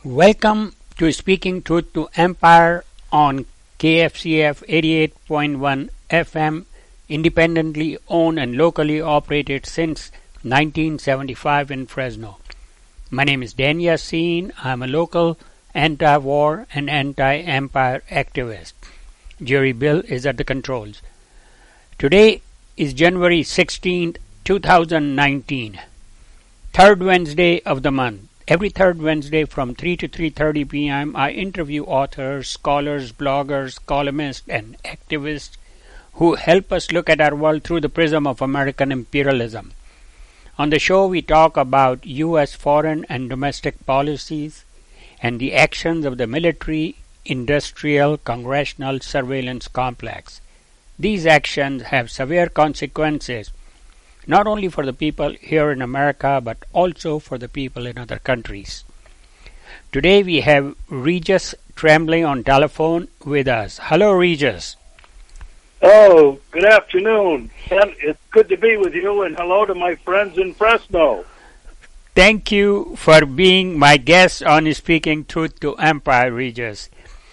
Welcome to Speaking Truth to Empire on KFCF 88.1 FM, independently owned and locally operated since 1975 in Fresno. My name is Dan Yassin. I'm a local anti-war and anti-empire activist. Jerry Bill is at the controls. Today is January 16, 2019, third Wednesday of the month. Every third Wednesday from 3 to 3:30 p.m. I interview authors, scholars, bloggers, columnists, and activists who help us look at our world through the prism of American imperialism. On the show we talk about U.S. foreign and domestic policies and the actions of the military, industrial, congressional surveillance complex. These actions have severe consequences not only for the people here in America, but also for the people in other countries. Today we have Regis Tremblay on telephone with us. Hello, Regis. Oh, good afternoon. And it's good to be with you, and hello to my friends in Fresno. Thank you for being my guest on Speaking Truth to Empire, Regis.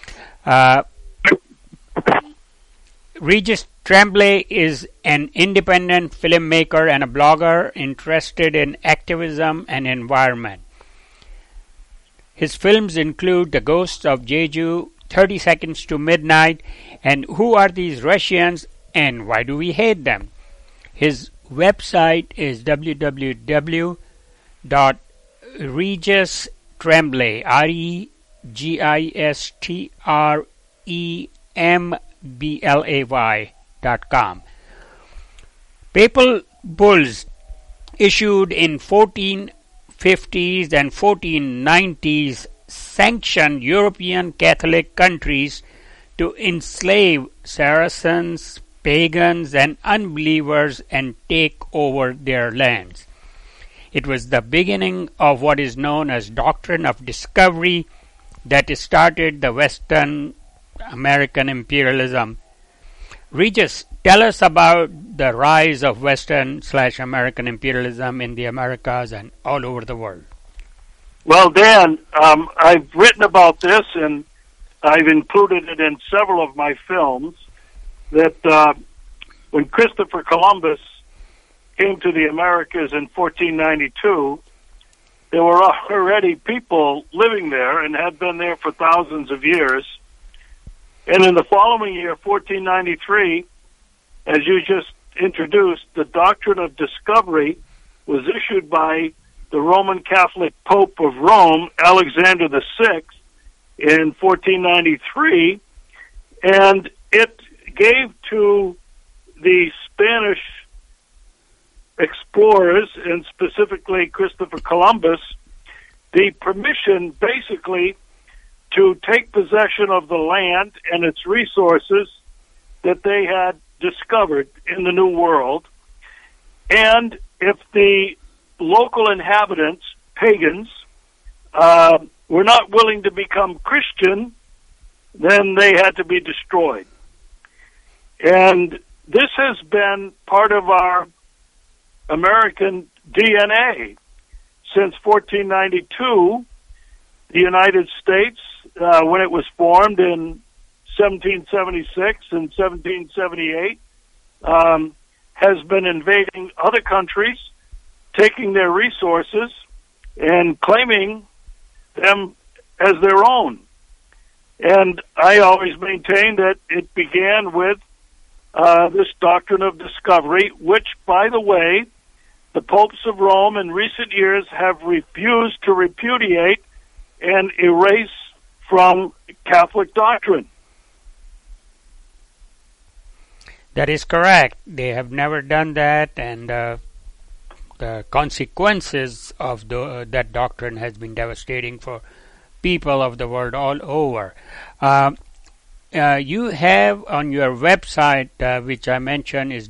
Regis Tremblay is an independent filmmaker and a blogger interested in activism and environment. His films include The Ghosts of Jeju, 30 Seconds to Midnight, and Who Are These Russians and Why Do We Hate Them? His website is www.registremblay, REGISTREMBLAY.com. Papal bulls issued in 1450s and 1490s sanctioned European Catholic countries to enslave Saracens, pagans, and unbelievers and take over their lands. It was the beginning of what is known as doctrine of discovery that started the Western American imperialism. Regis, tell us about the rise of Western/American imperialism in the Americas and all over the world. Well, Dan, I've written about this, and I've included it in several of my films, that when Christopher Columbus came to the Americas in 1492, there were already people living there and had been there for thousands of years. And in the following year, 1493, as you just introduced, the doctrine of discovery was issued by the Roman Catholic Pope of Rome, Alexander VI, in 1493, and it gave to the Spanish explorers, and specifically Christopher Columbus, the permission basically to take possession of the land and its resources that they had discovered in the New World. And if the local inhabitants, pagans, were not willing to become Christian, then they had to be destroyed. And this has been part of our American DNA since 1492. The United States, when it was formed in 1776 and 1778, has been invading other countries, taking their resources and claiming them as their own. And I always maintain that it began with this doctrine of discovery, which, by the way, the popes of Rome in recent years have refused to repudiate and erase from Catholic doctrine. That is correct. They have never done that, and the consequences of that doctrine has been devastating for people of the world all over. You have on your website, which I mentioned is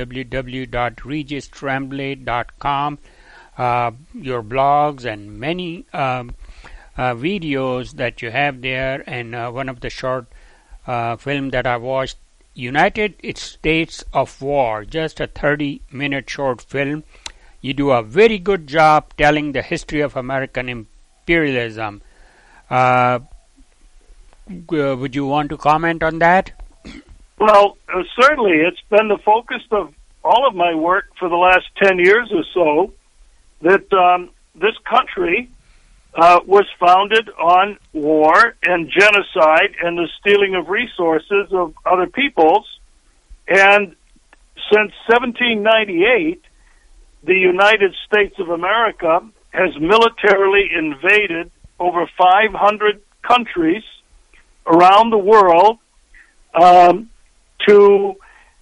www.registremblay.com, your blogs and many videos that you have there, and one of the short film that I watched, United States of War, just a 30-minute short film. You do a very good job telling the history of American imperialism. Would you want to comment on that? Well, certainly. It's been the focus of all of my work for the last 10 years or so that this country was founded on war and genocide and the stealing of resources of other peoples. And since 1798, the United States of America has militarily invaded over 500 countries around the world to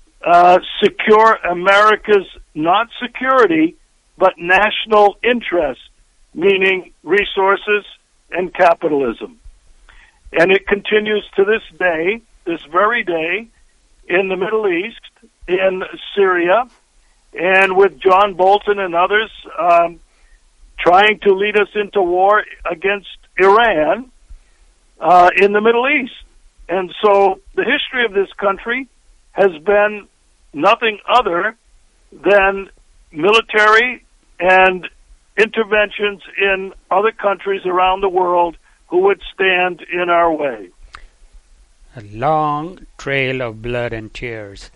secure America's not security, but national interest, meaning resources and capitalism. And it continues to this day, this very day, in the Middle East, in Syria, and with John Bolton and others trying to lead us into war against Iran in the Middle East. And so the history of this country has been nothing other than military and interventions in other countries around the world who would stand in our way. A long trail of blood and tears.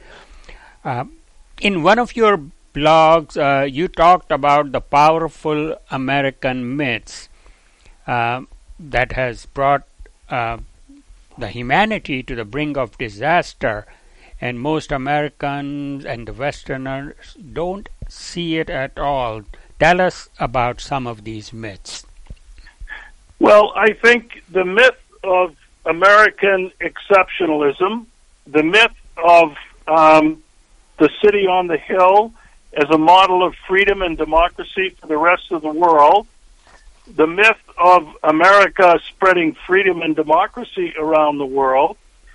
In one of your blogs, you talked about the powerful American myths that has brought the humanity to the brink of disaster, and most Americans and the Westerners don't see it at all. Tell us about some of these myths. Well, I think the myth of American exceptionalism, the myth of the city on the hill as a model of freedom and democracy for the rest of the world, the myth of America spreading freedom and democracy around the world,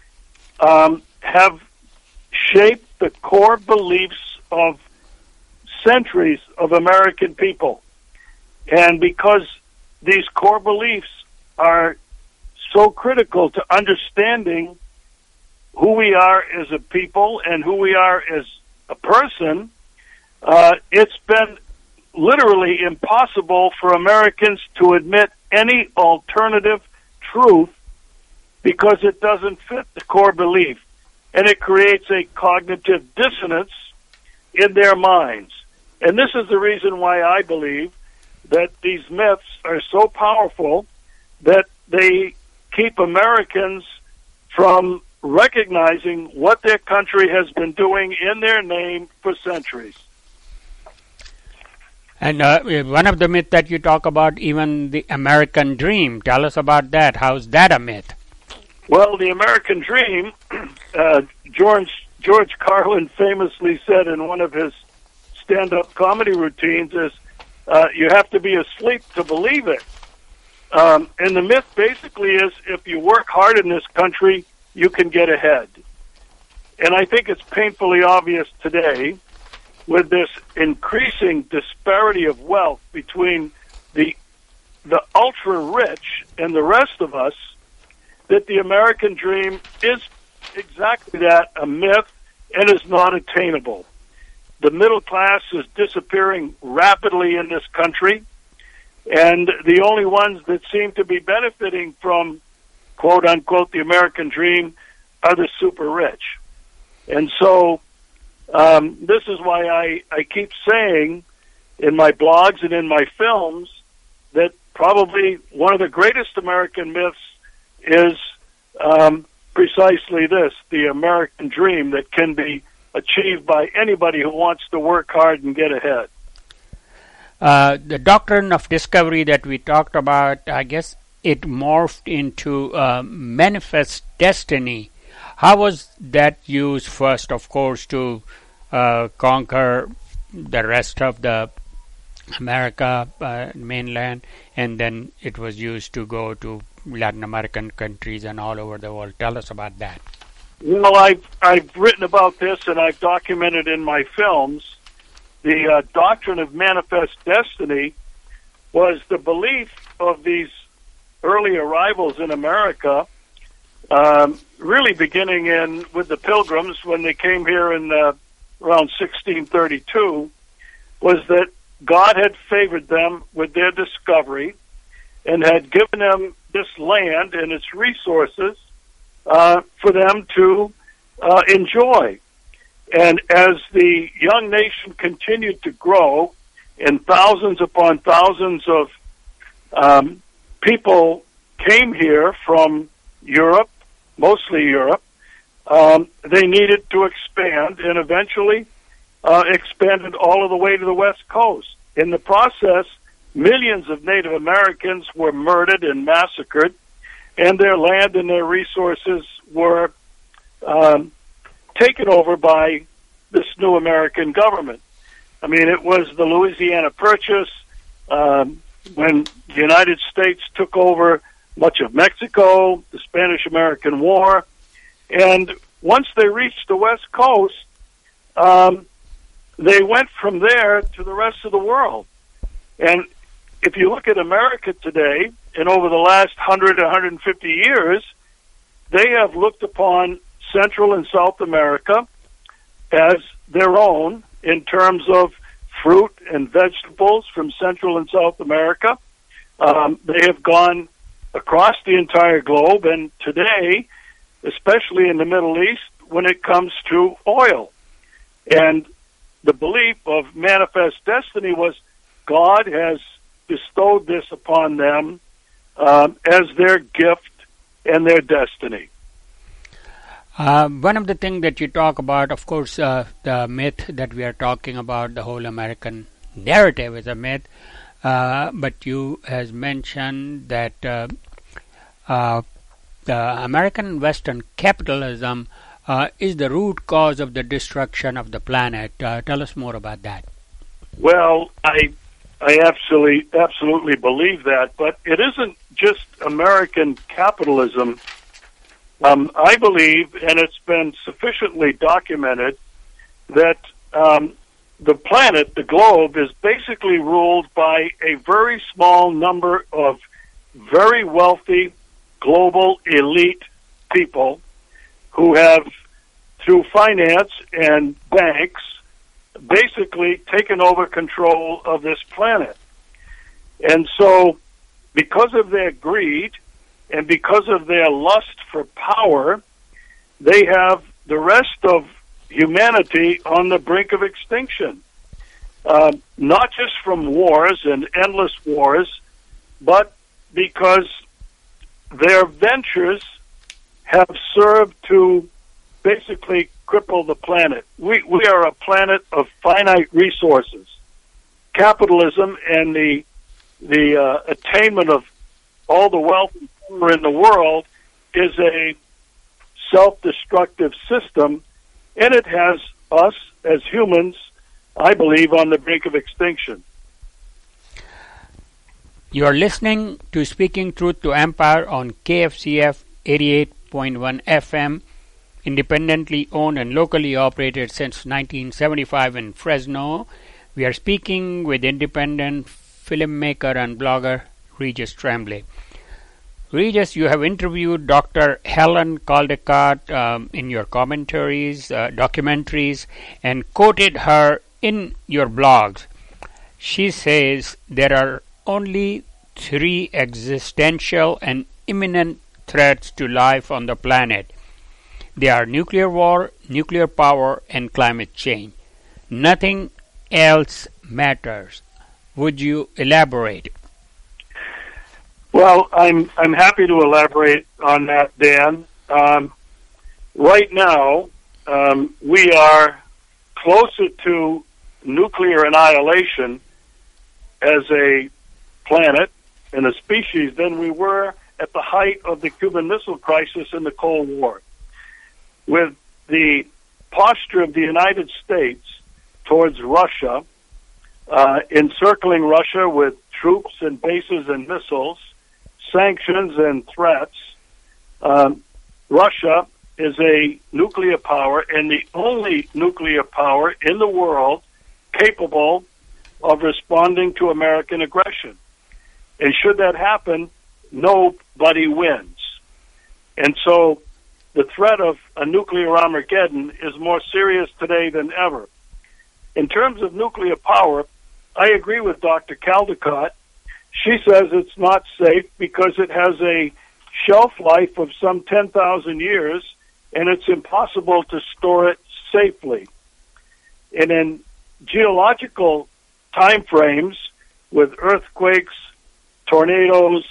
have shaped the core beliefs of centuries of American people. And because these core beliefs are so critical to understanding who we are as a people and who we are as a person, it's been literally impossible for Americans to admit any alternative truth because it doesn't fit the core belief. And it creates a cognitive dissonance in their minds. And this is the reason why I believe that these myths are so powerful that they keep Americans from recognizing what their country has been doing in their name for centuries. And one of the myths that you talk about, even the American dream. Tell us about that. How's that a myth? Well, the American dream, George Carlin famously said in one of his stand-up comedy routines is, you have to be asleep to believe it. And the myth basically is, if you work hard in this country, you can get ahead. And I think it's painfully obvious today, with this increasing disparity of wealth between the ultra-rich and the rest of us, that the American dream is exactly that, a myth, and is not attainable. The middle class is disappearing rapidly in this country, and the only ones that seem to be benefiting from, quote-unquote, the American dream are the super rich. And so this is why I keep saying in my blogs and in my films that probably one of the greatest American myths is precisely this, the American dream that can be achieved by anybody who wants to work hard and get ahead. The doctrine of discovery that we talked about, I guess it morphed into manifest destiny. How was that used first, of course, to conquer the rest of the America mainland, and then it was used to go to Latin American countries and all over the world? Tell us about that. Well, I've written about this and I've documented in my films. The doctrine of manifest destiny was the belief of these early arrivals in America, really beginning with the Pilgrims when they came here in around 1632, was that God had favored them with their discovery, and had given them this land and its resources for them to enjoy. And as the young nation continued to grow, and thousands upon thousands of people came here from Europe, mostly Europe, they needed to expand, and eventually expanded all of the way to the West Coast. In the process, millions of Native Americans were murdered and massacred, and their land and their resources were taken over by this new American government. I mean, it was the Louisiana Purchase, when the United States took over much of Mexico, the Spanish-American War, and once they reached the West Coast, they went from there to the rest of the world. And if you look at America today, and over the last 100 to 150 years, they have looked upon Central and South America as their own in terms of fruit and vegetables from Central and South America. They have gone across the entire globe, and today, especially in the Middle East, when it comes to oil. And the belief of manifest destiny was God has bestowed this upon them as their gift and their destiny. One of the things that you talk about, of course, the myth that we are talking about, the whole American narrative is a myth, but you has mentioned that the American Western capitalism is the root cause of the destruction of the planet. Tell us more about that. Well, I absolutely believe that, but it isn't just American capitalism. I believe, and it's been sufficiently documented, that the planet, the globe, is basically ruled by a very small number of very wealthy, global elite people who have, through finance and banks, basically taken over control of this planet. And so, because of their greed and because of their lust for power, they have the rest of humanity on the brink of extinction. Not just from wars and endless wars, but because their ventures have served to basically cripple the planet. We are a planet of finite resources. Capitalism and the attainment of all the wealth and power in the world is a self-destructive system, and it has us as humans, I believe, on the brink of extinction. You are listening to Speaking Truth to Empire on KFCF 88.1 FM, independently owned and locally operated since 1975 in Fresno. We are speaking with independent filmmaker and blogger Regis Tremblay. Regis, you have interviewed Dr. Helen Caldicott in your commentaries, documentaries, and quoted her in your blogs. She says there are only 3 existential and imminent threats to life on the planet. They are nuclear war, nuclear power, and climate change. Nothing else matters. Would you elaborate? Well, I'm happy to elaborate on that, Dan. Right now, we are closer to nuclear annihilation as a planet and a species than we were at the height of the Cuban Missile Crisis in the Cold War. With the posture of the United States towards Russia, encircling Russia with troops and bases and missiles, sanctions and threats, Russia is a nuclear power and the only nuclear power in the world capable of responding to American aggression. And should that happen, nobody wins. And so the threat of a nuclear Armageddon is more serious today than ever. In terms of nuclear power, I agree with Dr. Caldicott. She says it's not safe because it has a shelf life of some 10,000 years, and it's impossible to store it safely. And in geological time frames, with earthquakes, tornadoes,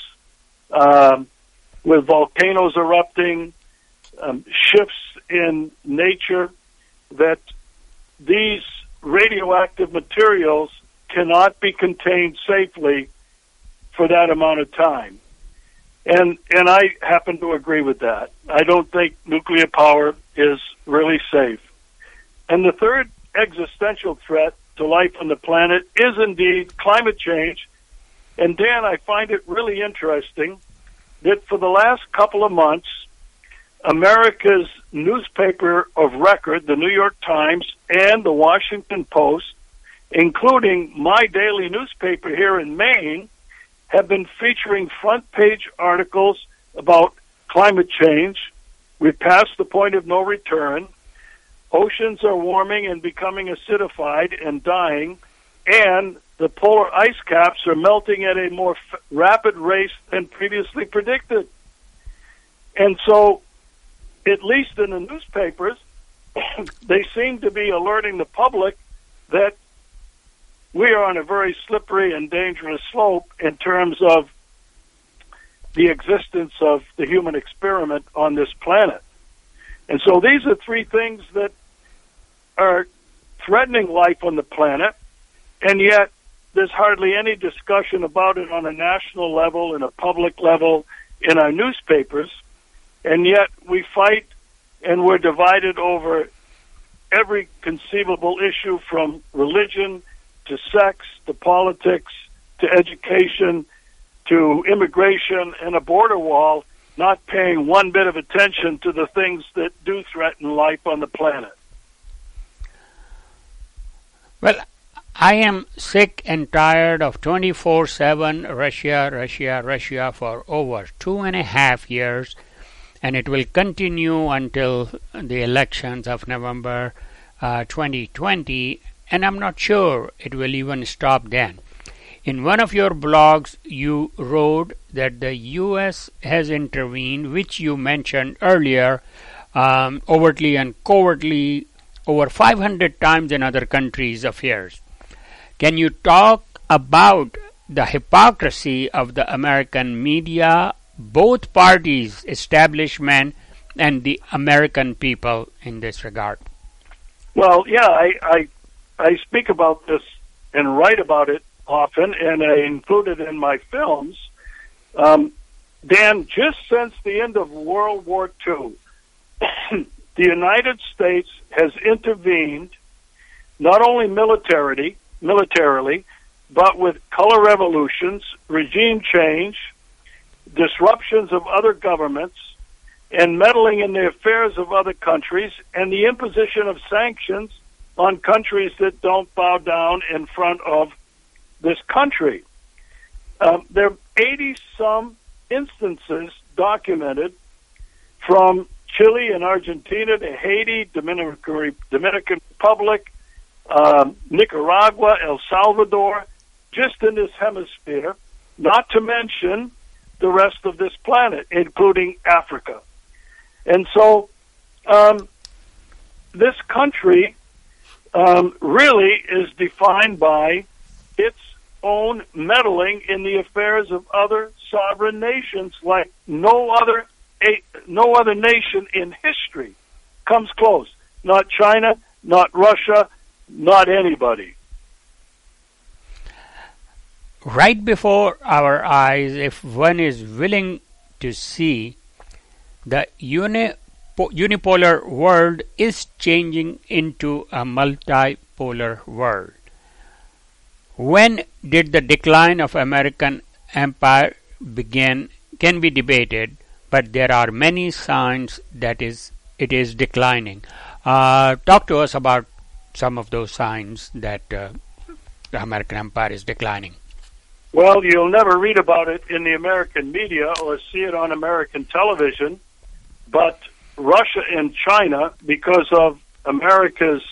with volcanoes erupting, shifts in nature, that these radioactive materials cannot be contained safely for that amount of time. And I happen to agree with that. I don't think nuclear power is really safe. And the third existential threat to life on the planet is indeed climate change. And Dan, I find it really interesting that for the last couple of months, America's newspaper of record, the New York Times and the Washington Post, including my daily newspaper here in Maine, have been featuring front-page articles about climate change. We've passed the point of no return. Oceans are warming and becoming acidified and dying, and the polar ice caps are melting at a more rapid rate than previously predicted. And so, at least in the newspapers, they seem to be alerting the public that we are on a very slippery and dangerous slope in terms of the existence of the human experiment on this planet. And so these are three things that are threatening life on the planet, and yet there's hardly any discussion about it on a national level, in a public level, in our newspapers, and yet we fight and we're divided over every conceivable issue from religion to sex, to politics, to education, to immigration and a border wall, not paying one bit of attention to the things that do threaten life on the planet. Well, I am sick and tired of 24/7 Russia, Russia, Russia for over 2.5 years, and it will continue until the elections of November 2020, and I'm not sure it will even stop then. In one of your blogs, you wrote that the U.S. has intervened, which you mentioned earlier, overtly and covertly, over 500 times in other countries' affairs. Can you talk about the hypocrisy of the American media, both parties, establishment, and the American people in this regard? Well, yeah, I speak about this and write about it often, and I include it in my films. Dan, just since the end of World War II, the United States has intervened not only militarily, but with color revolutions, regime change, disruptions of other governments, and meddling in the affairs of other countries, and the imposition of sanctions on countries that don't bow down in front of this country. There are 80-some instances documented from Chile and Argentina to Haiti, Dominican Republic, Nicaragua, El Salvador, just in this hemisphere, not to mention the rest of this planet, including Africa. And so this country really is defined by its own meddling in the affairs of other sovereign nations like no other nation in history comes close. Not China, not Russia, not anybody. Right before our eyes, if one is willing to see, the unipolar world is changing into a multipolar world. When did the decline of American empire begin can be debated, but there are many signs that it is declining. Talk to us about some of those signs that the American empire is declining. Well, you'll never read about it in the American media or see it on American television, but Russia and China, because of America's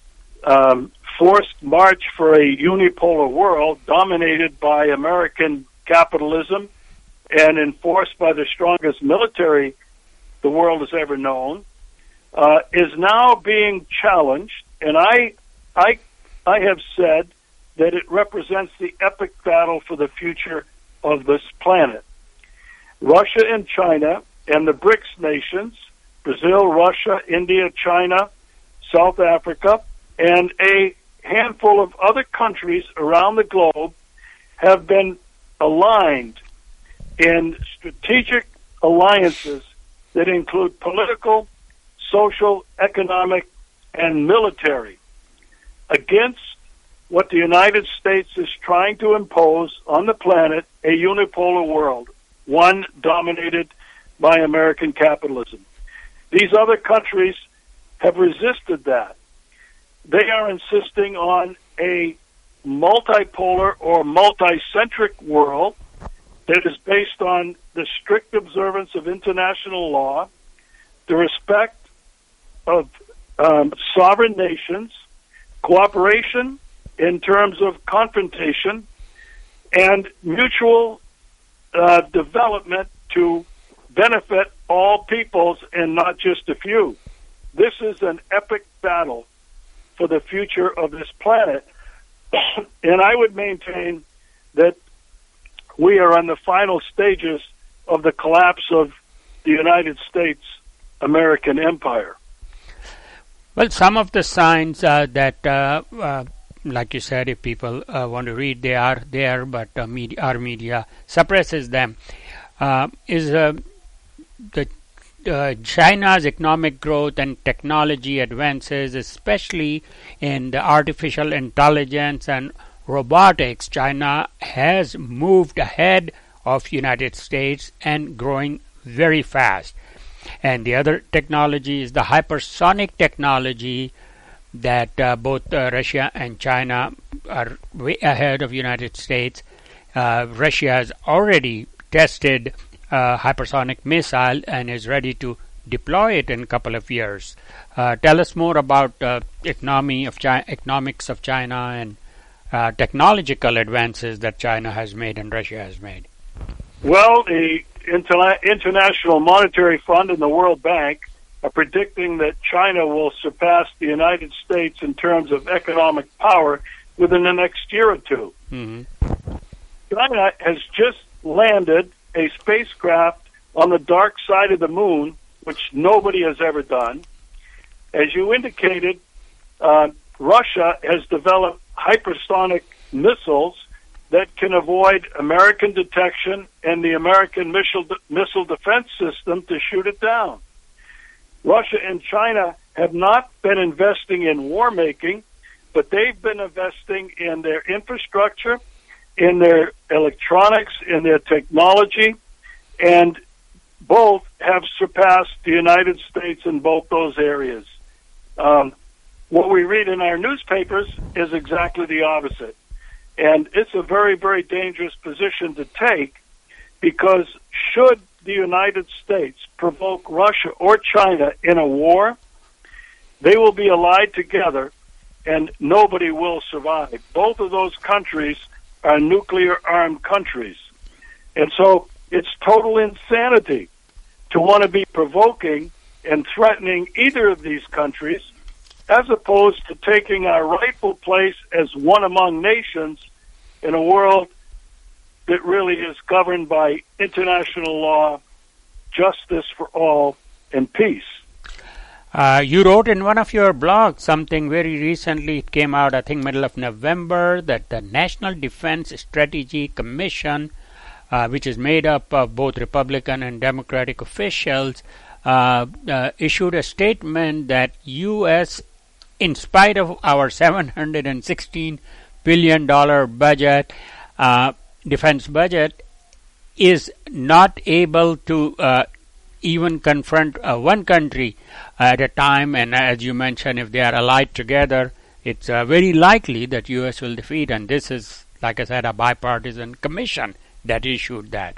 forced march for a unipolar world dominated by American capitalism and enforced by the strongest military the world has ever known, is now being challenged. And I have said that it represents the epic battle for the future of this planet. Russia and China and the BRICS nations, Brazil, Russia, India, China, South Africa, and a handful of other countries around the globe have been aligned in strategic alliances that include political, social, economic, and military against what the United States is trying to impose on the planet, a unipolar world, one dominated by American capitalism. These other countries have resisted that. They are insisting on a multipolar or multicentric world that is based on the strict observance of international law, the respect of sovereign nations, cooperation in terms of confrontation, and mutual development to benefit all peoples and not just a few. This is an epic battle for the future of this planet. And I would maintain that we are on the final stages of the collapse of the United States American empire. Well, some of the signs that, like you said, if people want to read, they are there, but our media suppresses them, is China's economic growth and technology advances, especially in the artificial intelligence and robotics. China has moved ahead of United States and growing very fast. And the other technology is the hypersonic technology that both Russia and China are way ahead of United States. Russia has already tested hypersonic missile and is ready to deploy it in a couple of years. Tell us more about economics of China and technological advances that China has made and Russia has made. Well, the International Monetary Fund and the World Bank are predicting that China will surpass the United States in terms of economic power within the next year or two. Mm-hmm. China has just landed a spacecraft on the dark side of the moon, which nobody has ever done. As you indicated, Russia has developed hypersonic missiles that can avoid American detection and the American missile defense system to shoot it down. Russia and China have not been investing in war making, but they've been investing in their infrastructure, in their electronics, in their technology, and both have surpassed the United States in both those areas. What we read in our newspapers is exactly the opposite. And it's a very, very dangerous position to take, because should the United States provoke Russia or China in a war, they will be allied together and nobody will survive. Both of those countries are nuclear-armed countries. And so it's total insanity to want to be provoking and threatening either of these countries, as opposed to taking our rightful place as one among nations in a world that really is governed by international law, justice for all, and peace. You wrote in one of your blogs something very recently. It came out, I think, middle of November, that the National Defense Strategy Commission, which is made up of both Republican and Democratic officials, issued a statement that U.S., in spite of our $716 billion budget, defense budget, is not able to even confront one country at a time. And as you mentioned, if they are allied together, it's very likely that U.S. will defeat. And this is, like I said, a bipartisan commission that issued that.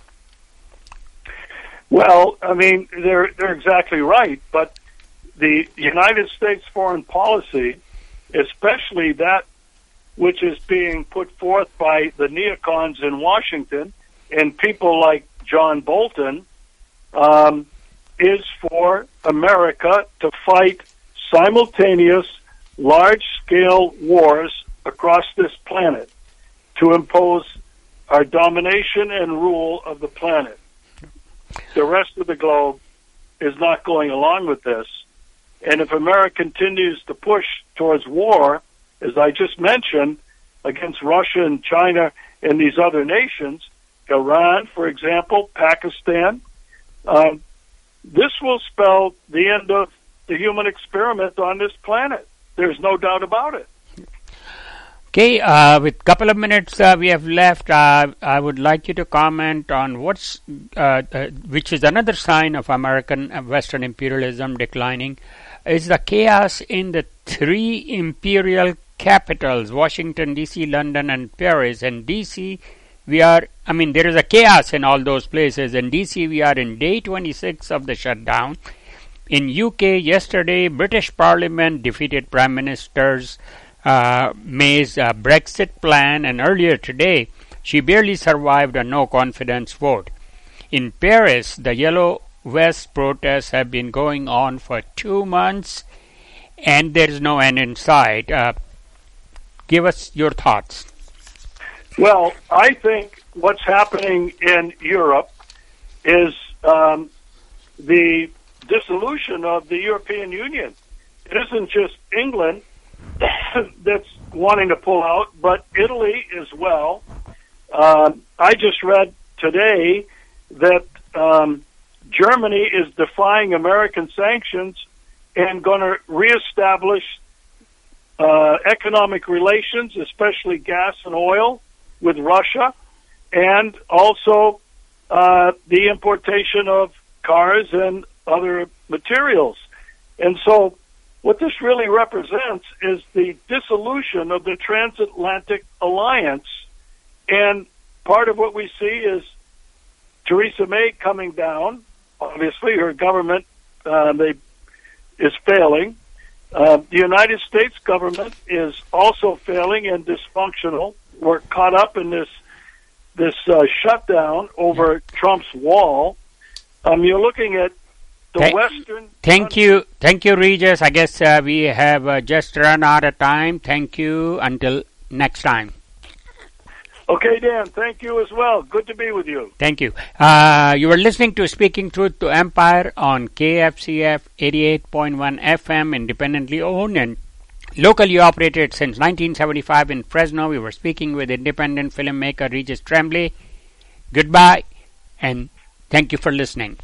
Well, I mean, they're exactly right. But the United States foreign policy, especially that which is being put forth by the neocons in Washington and people like John Bolton, is for America to fight simultaneous large-scale wars across this planet to impose our domination and rule of the planet. The rest of the globe is not going along with this. And if America continues to push towards war, as I just mentioned, against Russia and China and these other nations, Iran, for example, Pakistan, this will spell the end of the human experiment on this planet. There's no doubt about it. Okay, with a couple of minutes we have left, I would like you to comment on which is another sign of American Western imperialism declining, is the chaos in the three imperial capitals, Washington, D.C., London, and Paris. And D.C., there is a chaos in all those places. In D.C., we are in day 26 of the shutdown. In UK, yesterday, British Parliament defeated Prime Minister's May's Brexit plan, and earlier today, she barely survived a no-confidence vote. In Paris, the Yellow Vest protests have been going on for 2 months, and there is no end in sight. Give us your thoughts. Well, I think what's happening in Europe is the dissolution of the European Union. It isn't just England that's wanting to pull out, but Italy as well. I just read today that Germany is defying American sanctions and going to reestablish economic relations, especially gas and oil, with Russia, and also the importation of cars and other materials. And so what this really represents is the dissolution of the transatlantic alliance. And part of what we see is Theresa May coming down. Obviously, her government is failing. The United States government is also failing and dysfunctional. We're caught up in this shutdown over Trump's wall. You're looking at the Western... Thank you, Regis. I guess we have just run out of time. Thank you. Until next time. Okay, Dan. Thank you as well. Good to be with you. Thank you. You were listening to Speaking Truth to Empire on KFCF 88.1 FM, independently owned and locally operated since 1975 in Fresno. We were speaking with independent filmmaker Regis Tremblay. Goodbye, and thank you for listening.